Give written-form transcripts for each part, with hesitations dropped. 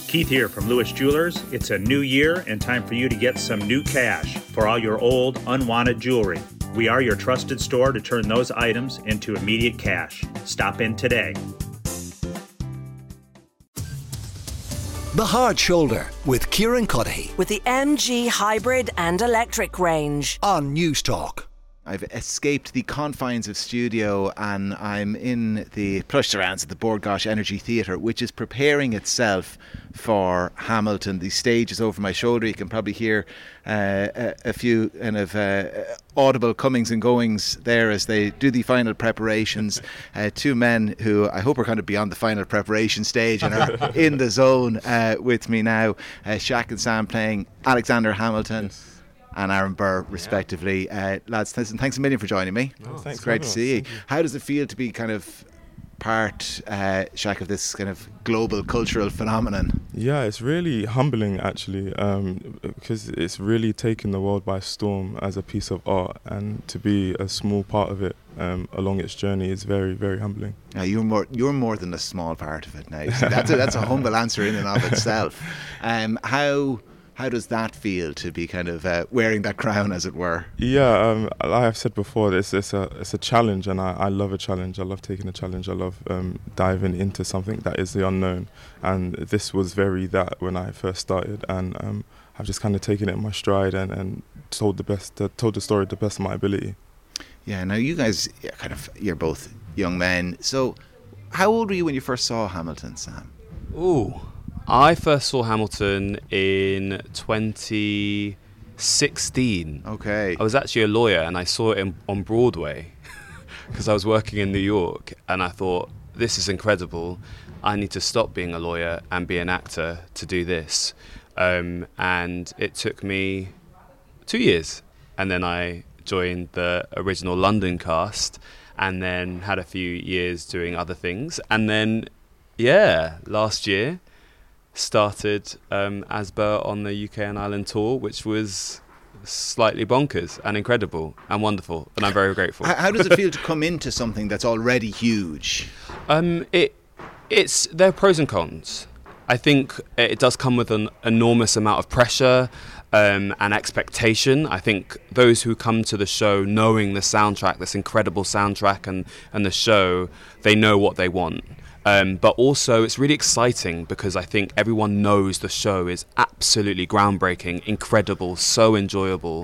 Keith here from Lewis Jewelers. It's a new year and time for you to get some new cash for all your old, unwanted jewelry. We are your trusted store to turn those items into immediate cash. Stop in today. The Hard Shoulder with Kieran Cuddihy. With the MG hybrid and electric range. On News Talk. I've escaped the confines of studio and I'm in the plush surrounds of the Bord Gáis Energy Theatre, which is preparing itself for Hamilton. The stage is over my shoulder. You can probably hear a few kind of audible comings and goings there as they do the final preparations. Two men who I hope are kind of beyond the final preparation stage and are in the zone with me now. Shaq and Sam playing Alexander Hamilton. Yes. And Aaron Burr, respectively. Lads, thanks a million for joining me. It's great to see you. How does it feel to be kind of part, Shaq, of this kind of global cultural phenomenon? Yeah, it's really humbling, actually, because it's really taken the world by storm as a piece of art, and to be a small part of it along its journey is very, very humbling. You're more than a small part of it now. So that's a humble answer in and of itself. How does that feel to be kind of wearing that crown, as it were? Yeah, like I've said before, it's a challenge, and I love a challenge. I love taking a challenge. I love diving into something that is the unknown, and this was very that when I first started, and I've just kind of taken it in my stride and told the story to the best of my ability. Yeah. Now you guys, you're both young men. So, how old were you when you first saw Hamilton, Sam? Ooh. I first saw Hamilton in 2016. Okay. I was actually a lawyer and I saw it on Broadway because I was working in New York, and I thought, this is incredible. I need to stop being a lawyer and be an actor to do this. And it took me 2 years. And then I joined the original London cast and then had a few years doing other things. And then, last year, started as Burr on the UK and Ireland tour, which was slightly bonkers and incredible and wonderful, and I'm very grateful. How does it feel to come into something that's already huge? There are pros and cons. I think it does come with an enormous amount of pressure and expectation. I think those who come to the show knowing the soundtrack, this incredible soundtrack and the show, they know what they want. But also it's really exciting because I think everyone knows the show is absolutely groundbreaking, incredible, so enjoyable.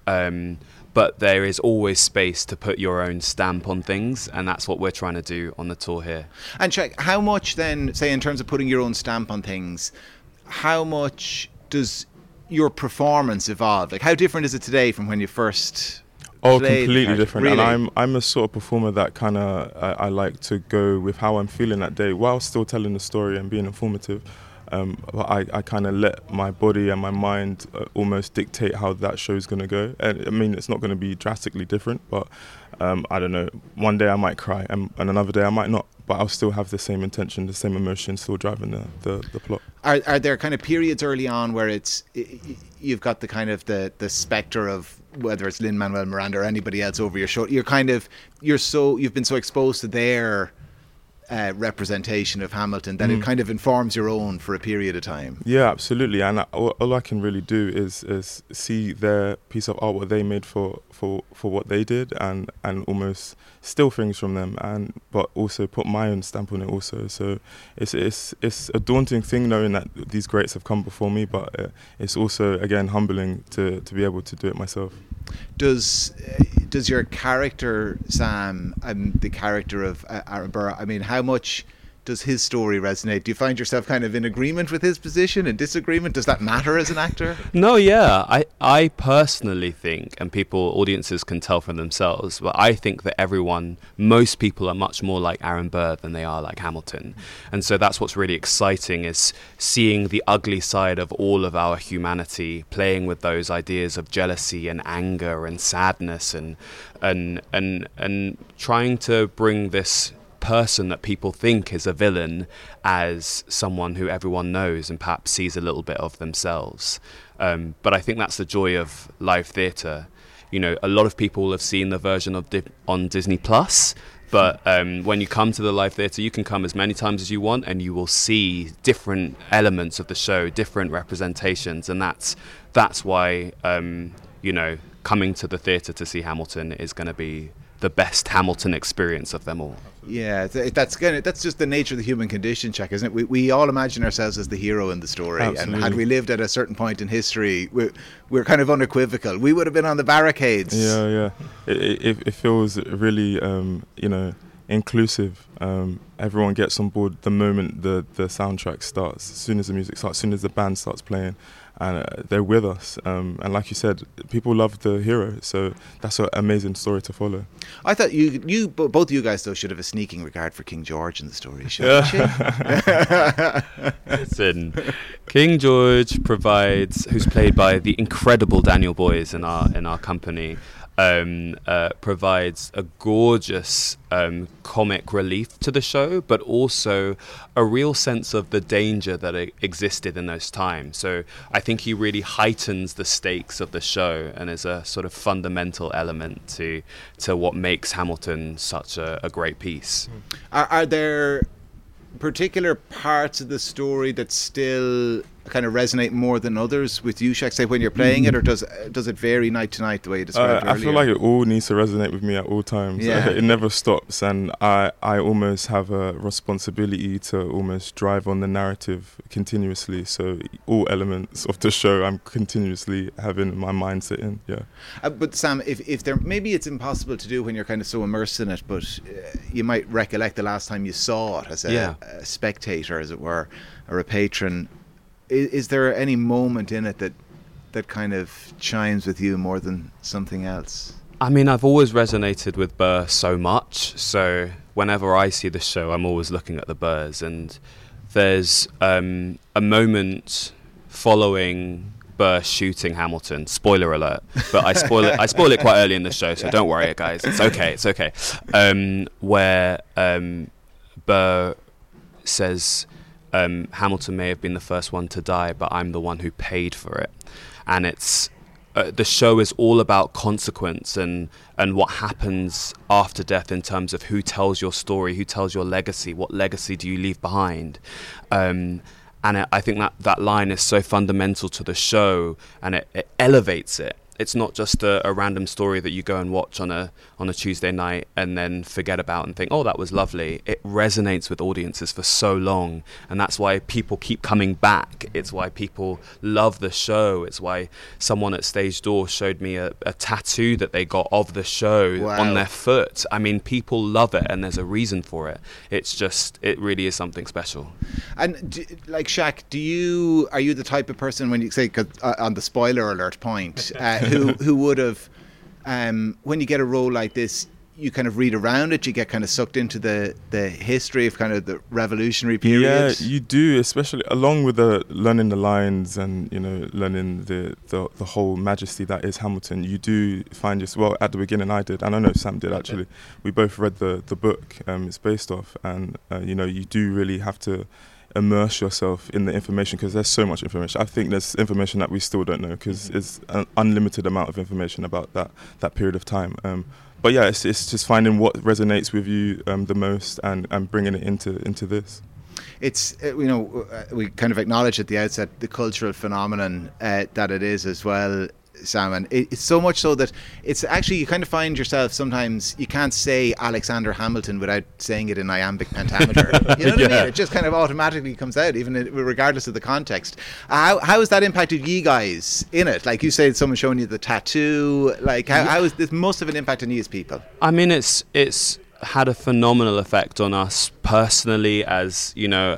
But there is always space to put your own stamp on things, and that's what we're trying to do on the tour here. And check, how much then, say in terms of putting your own stamp on things, how much does your performance evolve? Like, how different is it today from when you first... completely different. Really? And I'm a sort of performer that kind of I like to go with how I'm feeling that day while still telling the story and being informative. But I kind of let my body and my mind almost dictate how that show's going to go. And I mean, it's not going to be drastically different, but I don't know. One day I might cry and another day I might not. But I'll still have the same intention, the same emotion, still driving the plot. Are there kind of periods early on where you've got the kind of the spectre of whether it's Lin-Manuel Miranda or anybody else over your shoulder? You've been so exposed to their representation of Hamilton that it kind of informs your own for a period of time. Yeah, absolutely. And all I can really do is see their piece of art, what they made for what they did, and almost steal things from them, but also put my own stamp on it also. So it's a daunting thing knowing that these greats have come before me, but it's also, again, humbling to be able to do it myself. Does your character, Sam, the character of Aaron Burr, I mean, how much does his story resonate? Do you find yourself kind of in agreement with his position and disagreement? Does that matter as an actor? No, yeah. I personally think, and audiences can tell for themselves, but I think that most people are much more like Aaron Burr than they are like Hamilton. And so that's what's really exciting, is seeing the ugly side of all of our humanity, playing with those ideas of jealousy and anger and sadness and trying to bring this person that people think is a villain as someone who everyone knows and perhaps sees a little bit of themselves. But I think that's the joy of live theatre. You know, a lot of people have seen the version on Disney Plus But when you come to the live theatre, you can come as many times as you want, and you will see different elements of the show, different representations, and that's why coming to the theatre to see Hamilton is going to be the best Hamilton experience of them all. Yeah, that's just the nature of the human condition, Chuck, isn't it? We all imagine ourselves as the hero in the story. Absolutely. And had we lived at a certain point in history, we're kind of unequivocal. We would have been on the barricades. Yeah. It feels really, inclusive. Everyone gets on board the moment the soundtrack starts, as soon as the music starts, as soon as the band starts playing. And they're with us, and like you said, people love the hero, so that's an amazing story to follow. I thought you both of you guys though should have a sneaking regard for King George in the story, shouldn't you? Listen, King George who's played by the incredible Daniel Boyes in our company, provides a gorgeous comic relief to the show, but also a real sense of the danger that existed in those times. So I think he really heightens the stakes of the show and is a sort of fundamental element to what makes Hamilton such a great piece. Are there particular parts of the story that still kind of resonate more than others with you, Shaq, say when you're playing it, or does it vary night to night the way you described earlier? I feel like it all needs to resonate with me at all times. Yeah. It never stops, and I almost have a responsibility to almost drive on the narrative continuously, so all elements of the show I'm continuously having my mindset in. But Sam, if there, maybe it's impossible to do when you're kind of so immersed in it, but you might recollect the last time you saw it as a spectator, as it were, or a patron. Is there any moment in it that kind of chimes with you more than something else? I mean, I've always resonated with Burr so much, so whenever I see the show, I'm always looking at the Burrs, and there's a moment following Burr shooting Hamilton. Spoiler alert! But I spoil it quite early in the show, so don't worry, guys. It's okay. Where Burr says, Hamilton may have been the first one to die, but I'm the one who paid for it. And it's the show is all about consequence and what happens after death in terms of who tells your story, who tells your legacy, what legacy do you leave behind. And I think that line is so fundamental to the show, and it elevates it. It's not just a random story that you go and watch on a Tuesday night and then forget about and think, oh, that was lovely. It resonates with audiences for so long, and that's why people keep coming back. It's why people love the show. It's why someone at Stage Door showed me a tattoo that they got of the show on their foot. I mean, people love it, and there's a reason for it. It really is something special. And Shaq, are you the type of person, when you say, 'cause, on the spoiler alert point, who would have, when you get a role like this, you kind of read around it, you get kind of sucked into the history of kind of the revolutionary period? Yeah, you do, especially along with learning the lines and, learning the whole majesty that is Hamilton. You do find at the beginning I did, and I know Sam did actually. We both read the book it's based off, and you do really have to immerse yourself in the information, because there's so much information. I think there's information that we still don't know, because it's an unlimited amount of information about that period of time. But yeah, it's just finding what resonates with you the most and bringing it into this. It's we kind of acknowledge at the outset the cultural phenomenon that it is as well, Sam, and it's so much so that it's actually, you kind of find yourself sometimes you can't say Alexander Hamilton without saying it in iambic pentameter. You know what I mean? It just kind of automatically comes out, even regardless of the context. How has that impacted you guys in it? Like you said, someone showing you the tattoo. Like how is this must have an impact on you as people? I mean, it's had a phenomenal effect on us personally, as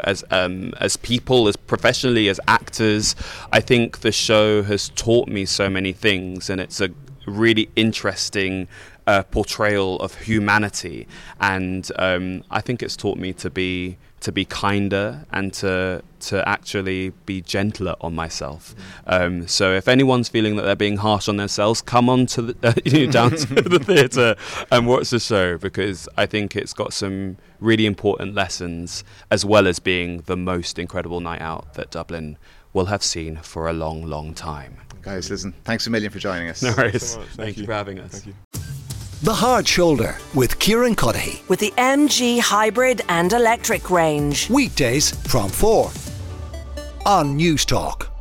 people, as professionally, as actors. I think the show has taught me so many things, and it's a really interesting portrayal of humanity, and I think it's taught me to be kinder and to actually be gentler on myself. So if anyone's feeling that they're being harsh on themselves, come on to down to the theatre and watch the show, because I think it's got some really important lessons, as well as being the most incredible night out that Dublin will have seen for a long, long time. Guys, listen, thanks a million for joining us. No worries. Thank you for having us. Thank you. The Hard Shoulder with Kieran Cuddihy. With the MG hybrid and electric range. Weekdays from 4 on News Talk.